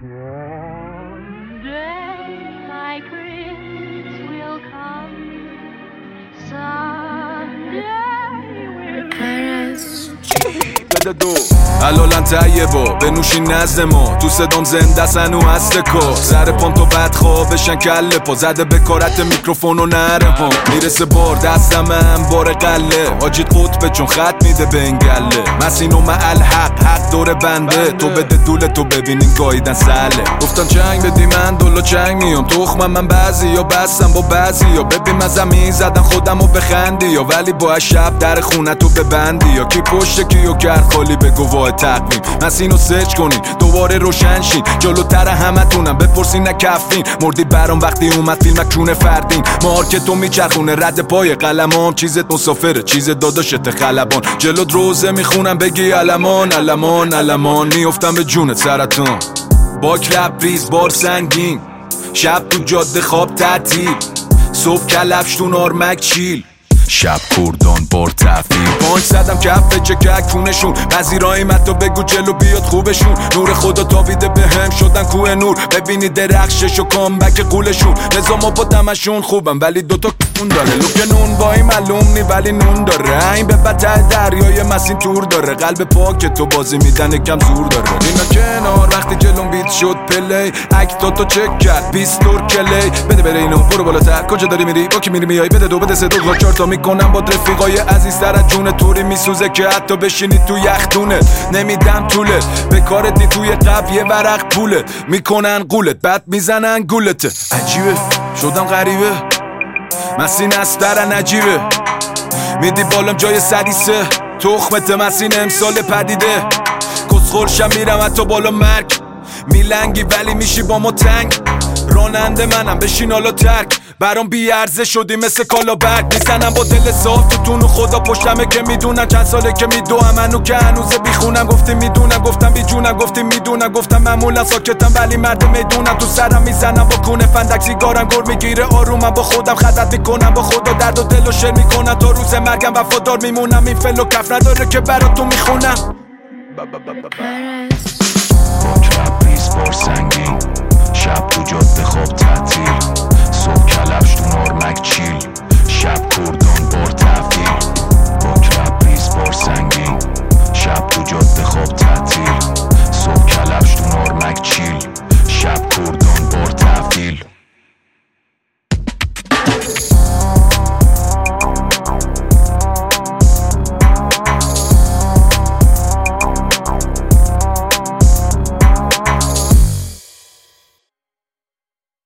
One day my prince will come. Someday we'll بده دو علالن طیبا بنوشین نزد ما تو صدام زنده سن و هست کار سر پام تو بد خوابشن کله پا زده به کارت میکروفون و نره ها میرسه بار دستم هم بار قله حاجیت قطبه چون خط میده به این گله مسین و معل حق دور بنده تو بده دوله تو ببینین گاییدن سله گفتم چنگ بدی من دلو چنگ میام تخمم من بعضی یا بستم با بعضی یا ببین من زمین زدم خودمو بخندی یا ولی با شب در خونه تو ببندی یا کی پشت کیو کرد خالی به گواه تقویم مسینو سرچ کنین دوباره روشن شین جلوتر همتونم بپرسین نکفین مردی برام وقتی اومد فیلم کونه فردین مارکت تو میچرخونه رد پای قلمام چیزت مسافره چیز داداشت خلبان جلوت روزه میخونم بگی علمان علمان علمان میافتم به جونت سرطان با کلپ ریز بار سنگین شب تو جاده خواب تعطیل صبح کلفش تو نارمک چیل شب کردان بار تفیل پانچ زدم کفه چکک کونشون پذیرایی متو بگو جلو بیاد خوبشون نور خدا تابیده به هم شدن کوه نور ببینی درخشش و کامبک قولشون نظام با دمشون خوبم ولی دوتا کفون داره لوک نون بایی معلوم نی ولی نون داره این به بطه دریای مسین تور داره قلب پاک تو بازی میدن کم زور داره اینا کنار وقتی جلوم بیت شد پلی اکتا تو چک کرد پیستور کلی بده بره اینو برو بالاتر کجا داری میری با کی میری میای بده دو بده سه دو چهار تا میکنم با رفیقای عزیزتر از جون توری میسوزه که حتی بشینی تو یختونه نمیدم طوله به کارت نی توی قبل یه ورق پوله میکنن قولت بعد میزنن گولت عجیبه شدم غریبه مسین از درن عجیبه میدی بالام جای سریسه تخمت مسین امسال پدیده کسخورشم میرم حتی بالا مرگ میلنگی ولی میشی با ما تنگ راننده منم بشین حالا ترک برام بیارزه شدی مثل کالا برگ میزنم با دل صاف تو تون و خدا پشتمه که میدونم چند ساله که میدوام منو که هنوز بیخونم گفتی میدونم گفتم بی جونم گفتی میدونم گفتم معمولا ساکتم ولی مرد میدونم تو سرم میزنم با کونه فندک سیگارم گر میگیره آرومم با خودم خدت میکنم با خدا درد و دل و شعر میکنم تا روز مرگم وفادار میمونم این فل و کف نداره که برات تو میخونم